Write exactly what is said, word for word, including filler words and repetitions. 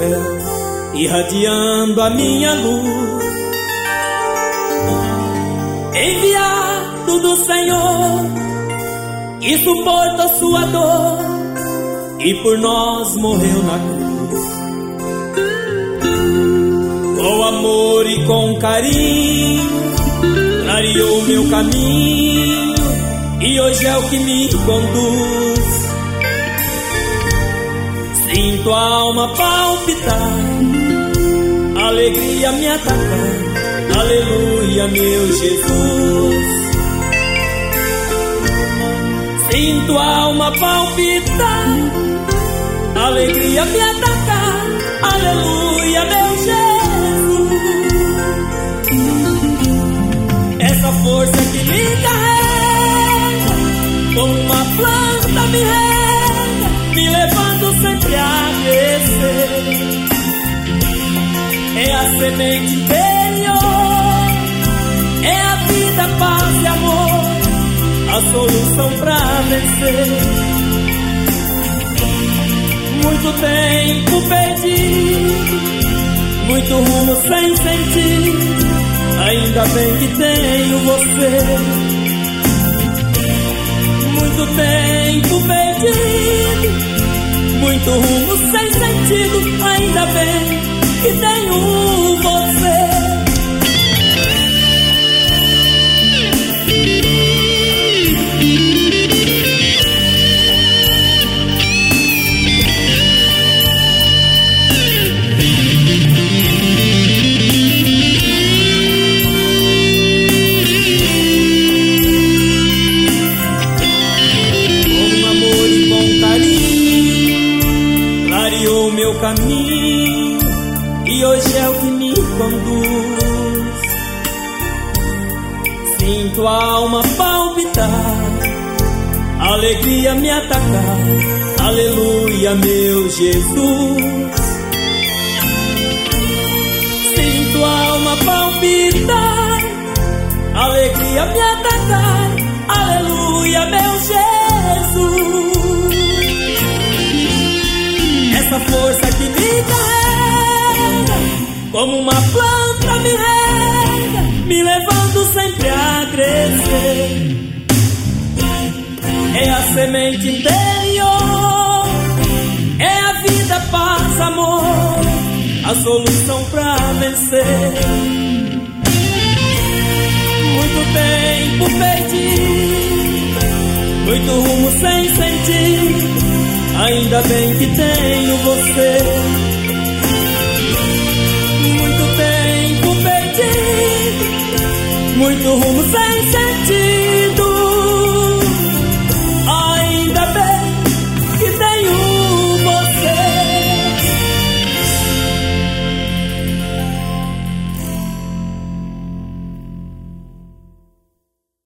céu, irradiando a minha luz. Enviado do Senhor, que suporta sua dor e por nós morreu na cruz. Com amor e com carinho clareou meu caminho e hoje é o que me conduz. Sinto a alma palpitar, alegria me atacar, aleluia, meu Jesus. Sinto a alma palpitar, alegria me atacar, aleluia, meu Jesus. Essa força que me carrega, como uma planta me rega, me levando sempre a crescer. É a semente interior, é a vida, paz e amor, a solução pra vencer. Muito tempo perdido, muito rumo sem sentido, ainda bem que tenho você. Muito tempo perdido, muito rumo sem sentido, ainda bem que tenho você. Meu caminho e hoje é o que me conduz. Sinto a alma palpitar, alegria me atacar, aleluia, meu Jesus. Sinto a alma palpitar, alegria me atacar, aleluia, meu Jesus. Essa força que me carrega, como uma planta me rega, me levando sempre a crescer. É a semente interior, é a vida, paz, amor, a solução pra vencer. Muito tempo perdido, muito rumo sem sentido, ainda bem que tenho você. Muito tempo perdido, muito rumo sem